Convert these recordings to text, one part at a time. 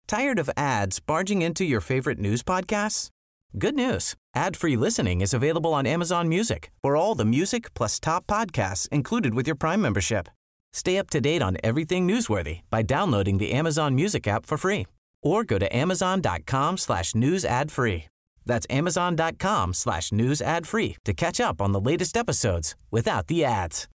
Tired of ads barging into your favorite news podcasts? Good news. Ad-free listening is available on Amazon Music for all the music plus top podcasts included with your Prime membership. Stay up to date on everything newsworthy by downloading the Amazon Music app for free or go to amazon.com/news ad free. That's amazon.com/news ad free to catch up on the latest episodes without the ads.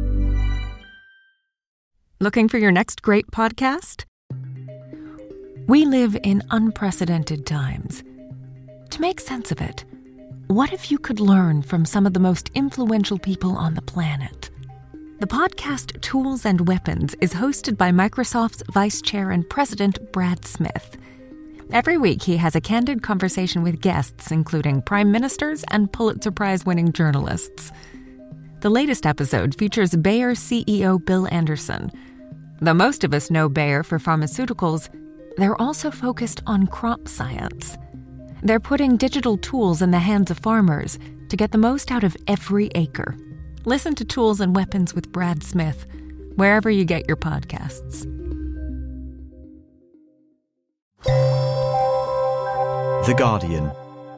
Looking for your next great podcast? We live in unprecedented times. To make sense of it, what if you could learn from some of the most influential people on the planet? The podcast Tools and Weapons is hosted by Microsoft's Vice Chair and President Brad Smith. Every week he has a candid conversation with guests, including prime ministers and Pulitzer Prize-winning journalists. The latest episode features Bayer CEO Bill Anderson. Though most of us know Bayer for pharmaceuticals, they're also focused on crop science. They're putting digital tools in the hands of farmers to get the most out of every acre. Listen to Tools and Weapons with Brad Smith, wherever you get your podcasts. The Guardian.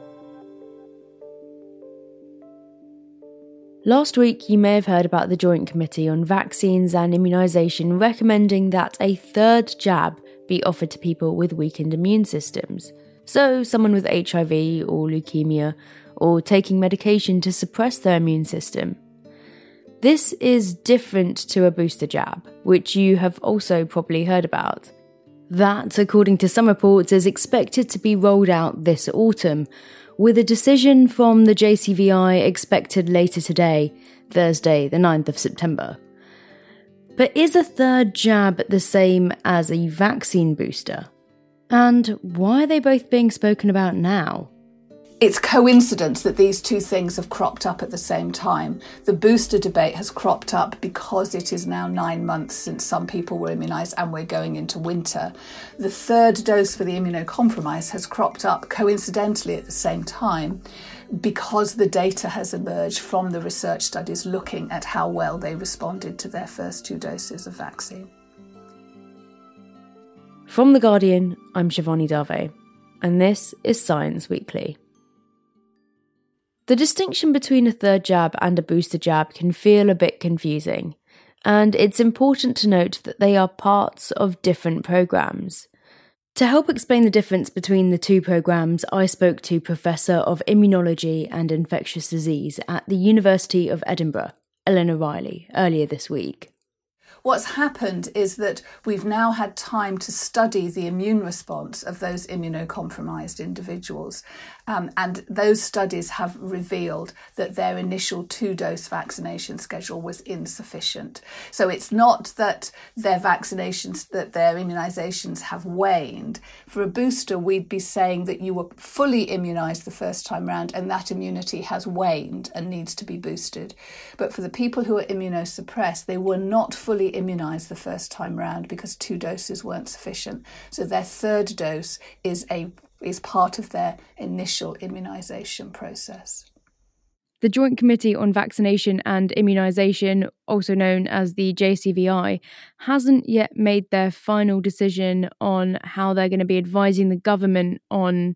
Last week, you may have heard about the Joint Committee on Vaccines and Immunisation recommending that a third jab be offered to people with weakened immune systems. So, someone with HIV or leukemia, or taking medication to suppress their immune system. This is different to a booster jab, which you have also probably heard about. That, according to some reports, is expected to be rolled out this autumn, with a decision from the JCVI expected later today, Thursday, the 9th of September. But is a third jab the same as a vaccine booster? And why are they both being spoken about now? It's coincidence that these two things have cropped up at the same time. The booster debate has cropped up because it is now 9 months since some people were immunised and we're going into winter. The third dose for the immunocompromised has cropped up coincidentally at the same time because the data has emerged from the research studies looking at how well they responded to their first 2 doses of vaccine. From The Guardian, I'm Shivani Dave, and this is Science Weekly. The distinction between a third jab and a booster jab can feel a bit confusing, and it's important to note that they are parts of different programmes. To help explain the difference between the two programmes, I spoke to Professor of Immunology and Infectious Disease at the University of Edinburgh, Eleanor Riley, earlier this week. What's happened is that we've now had time to study the immune response of those immunocompromised individuals. And those studies have revealed that their initial 2-dose vaccination schedule was insufficient. So it's not that their vaccinations, that their immunisations have waned. For a booster, we'd be saying that you were fully immunised the first time round and that immunity has waned and needs to be boosted. But for the people who are immunosuppressed, they were not fully immunised the first time round because 2 doses weren't sufficient. So their third dose is part of their initial immunisation process. The Joint Committee on Vaccination and Immunisation, also known as the JCVI, hasn't yet made their final decision on how they're going to be advising the government on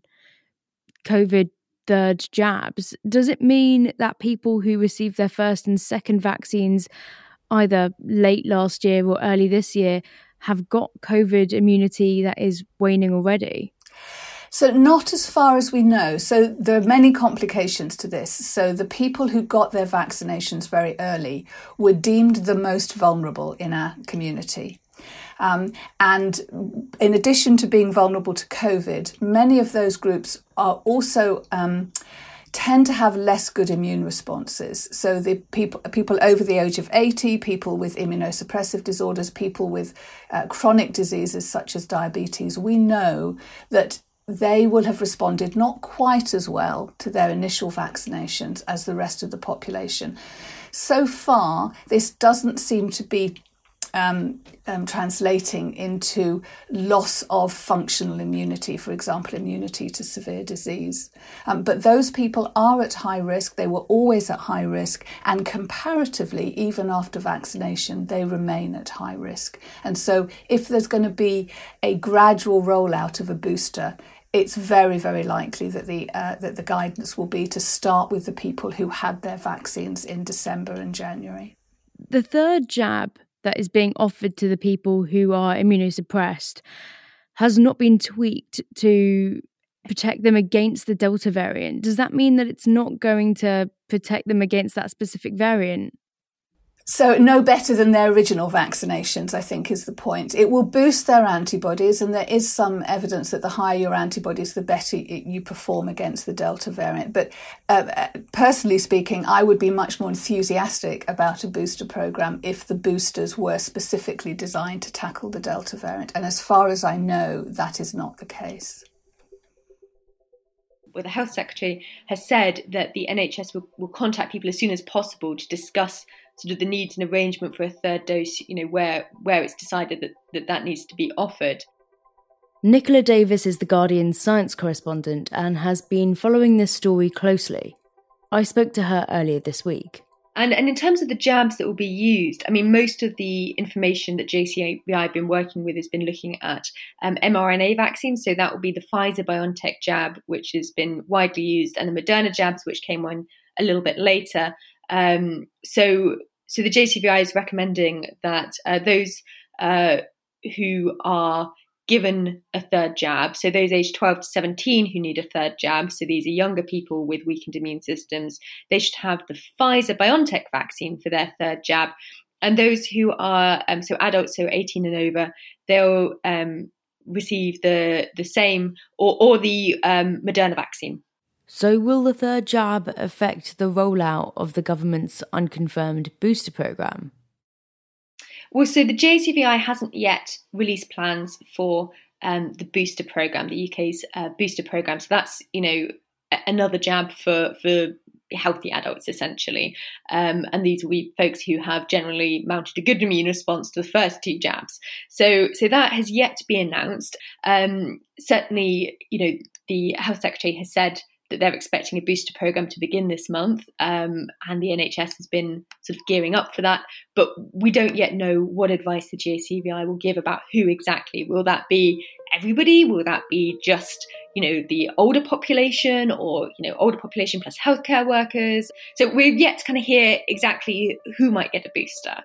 COVID third jabs. Does it mean that people who received their first and second vaccines either late last year or early this year have got COVID immunity that is waning already? So not as far as we know. So there are many complications to this. So the people who got their vaccinations very early were deemed the most vulnerable in our community. And in addition to being vulnerable to COVID, many of those groups are also tend to have less good immune responses. So the people over the age of 80, people with immunosuppressive disorders, people with chronic diseases such as diabetes, we know that they will have responded not quite as well to their initial vaccinations as the rest of the population. So far, this doesn't seem to be translating into loss of functional immunity, for example, immunity to severe disease. But those people are at high risk. They were always at high risk, and comparatively, even after vaccination, they remain at high risk. And so if there's going to be a gradual rollout of a booster, it's very, very likely that the guidance will be to start with the people who had their vaccines in December and January. The third jab that is being offered to the people who are immunosuppressed has not been tweaked to protect them against the Delta variant. Does that mean that it's not going to protect them against that specific variant? So no better than their original vaccinations, I think, is the point. It will boost their antibodies, and there is some evidence that the higher your antibodies, the better you perform against the Delta variant. But personally speaking, I would be much more enthusiastic about a booster programme if the boosters were specifically designed to tackle the Delta variant. And as far as I know, that is not the case. Well, the Health Secretary has said that the NHS will contact people as soon as possible to discuss sort of the needs and arrangement for a third dose, where it's decided that needs to be offered. Nicola Davis is The Guardian's science correspondent and has been following this story closely. I spoke to her earlier this week. And in terms of the jabs that will be used, I mean, most of the information that JCVI have been working with has been looking at mRNA vaccines. So that will be the Pfizer-BioNTech jab, which has been widely used, and the Moderna jabs, which came on a little bit later. So the JCVI is recommending that those who are given a third jab, so those aged 12 to 17 who need a third jab, so these are younger people with weakened immune systems, they should have the Pfizer-BioNTech vaccine for their third jab. And those who are, so adults, so 18 and over, they'll receive the same or the Moderna vaccine. So will the third jab affect the rollout of the government's unconfirmed booster programme? Well, so the JCVI hasn't yet released plans for the booster programme, the UK's booster programme. So that's, another jab for healthy adults, essentially. And these will be folks who have generally mounted a good immune response to the first two jabs. So that has yet to be announced. Certainly, the Health Secretary has said that they're expecting a booster programme to begin this month, and the NHS has been sort of gearing up for that. But we don't yet know what advice the JCVI will give about who exactly. Will that be everybody? Will that be just, the older population, or, older population plus healthcare workers? So we're yet to kind of hear exactly who might get a booster.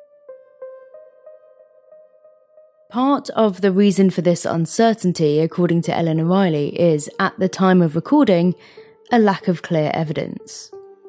Part of the reason for this uncertainty, according to Ellen O'Reilly, is, at the time of recording, a lack of clear evidence.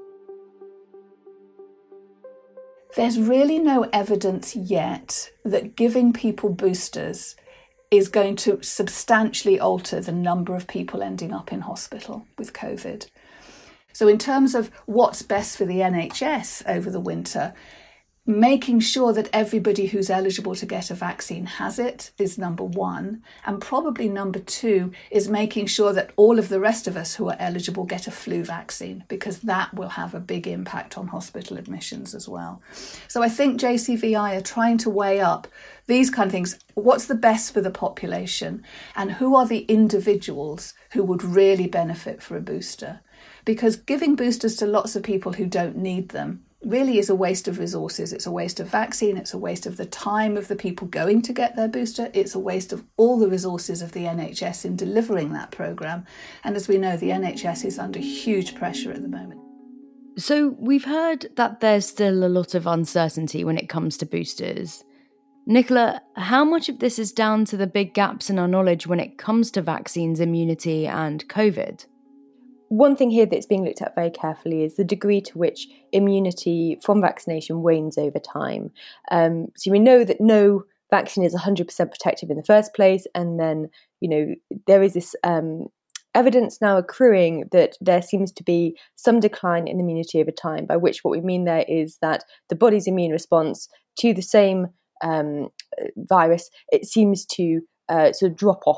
There's really no evidence yet that giving people boosters is going to substantially alter the number of people ending up in hospital with COVID. So in terms of what's best for the NHS over the winter, making sure that everybody who's eligible to get a vaccine has it is number one. And probably number two is making sure that all of the rest of us who are eligible get a flu vaccine, because that will have a big impact on hospital admissions as well. So I think JCVI are trying to weigh up these kind of things. What's the best for the population, and who are the individuals who would really benefit for a booster? Because giving boosters to lots of people who don't need them really is a waste of resources. It's a waste of vaccine. It's a waste of the time of the people going to get their booster. It's a waste of all the resources of the NHS in delivering that programme. And as we know, the NHS is under huge pressure at the moment. So we've heard that there's still a lot of uncertainty when it comes to boosters. Nicola, how much of this is down to the big gaps in our knowledge when it comes to vaccines, immunity and COVID? One thing here that's being looked at very carefully is the degree to which immunity from vaccination wanes over time. So we know that no vaccine is 100% protective in the first place, and then, there is this evidence now accruing that there seems to be some decline in immunity over time, by which what we mean there is that the body's immune response to the same virus, it seems to sort of drop off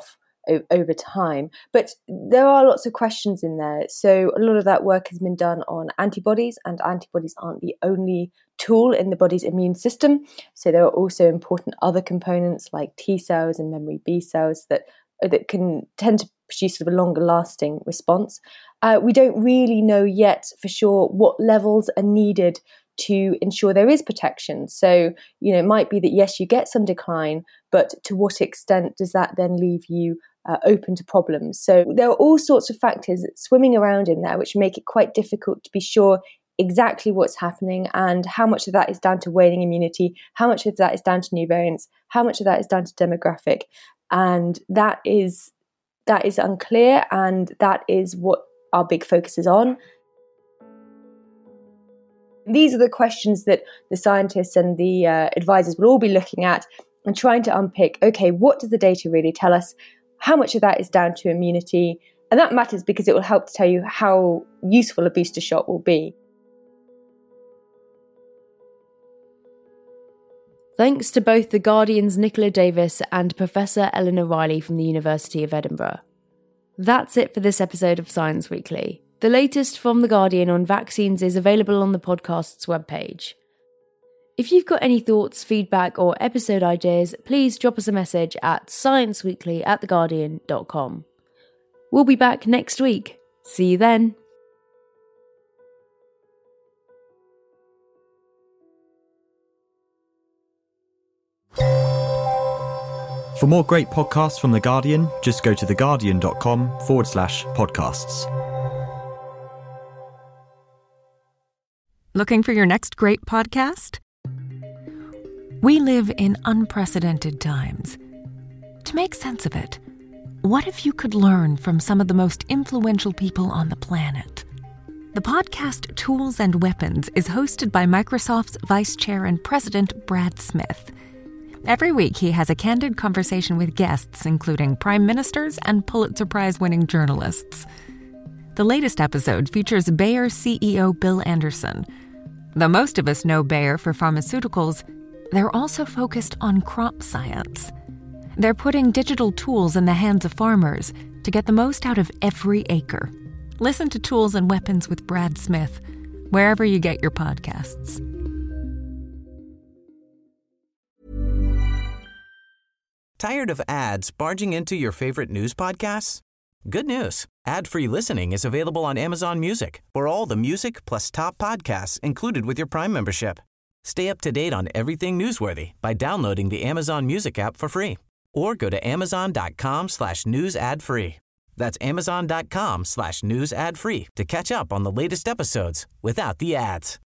over time. But there are lots of questions in there. So a lot of that work has been done on antibodies, and antibodies aren't the only tool in the body's immune system. So there are also important other components like T cells and memory B cells that can tend to produce sort of a longer lasting response. We don't really know yet for sure what levels are needed to ensure there is protection. So, it might be that, yes, you get some decline, but to what extent does that then leave you open to problems? So there are all sorts of factors swimming around in there which make it quite difficult to be sure exactly what's happening and how much of that is down to waning immunity, how much of that is down to new variants, how much of that is down to demographic. And that is unclear, and that is what our big focus is on. These are the questions that the scientists and the advisors will all be looking at and trying to unpick, okay, what does the data really tell us? How much of that is down to immunity? And that matters because it will help to tell you how useful a booster shot will be. Thanks to both The Guardian's Nicola Davis and Professor Eleanor Riley from the University of Edinburgh. That's it for this episode of Science Weekly. The latest from The Guardian on vaccines is available on the podcast's webpage. If you've got any thoughts, feedback or episode ideas, please drop us a message at scienceweekly@theguardian.com. We'll be back next week. See you then. For more great podcasts from The Guardian, just go to theguardian.com/podcasts. Looking for your next great podcast? We live in unprecedented times. To make sense of it, what if you could learn from some of the most influential people on the planet? The podcast Tools and Weapons is hosted by Microsoft's Vice Chair and President Brad Smith. Every week, he has a candid conversation with guests, including prime ministers and Pulitzer Prize-winning journalists. The latest episode features Bayer CEO Bill Anderson. Though most of us know Bayer for pharmaceuticals, they're also focused on crop science. They're putting digital tools in the hands of farmers to get the most out of every acre. Listen to Tools and Weapons with Brad Smith, wherever you get your podcasts. Tired of ads barging into your favorite news podcasts? Good news. Ad-free listening is available on Amazon Music for all the music plus top podcasts included with your Prime membership. Stay up to date on everything newsworthy by downloading the Amazon Music app for free or go to amazon.com/news ad free. That's amazon.com/news ad free to catch up on the latest episodes without the ads.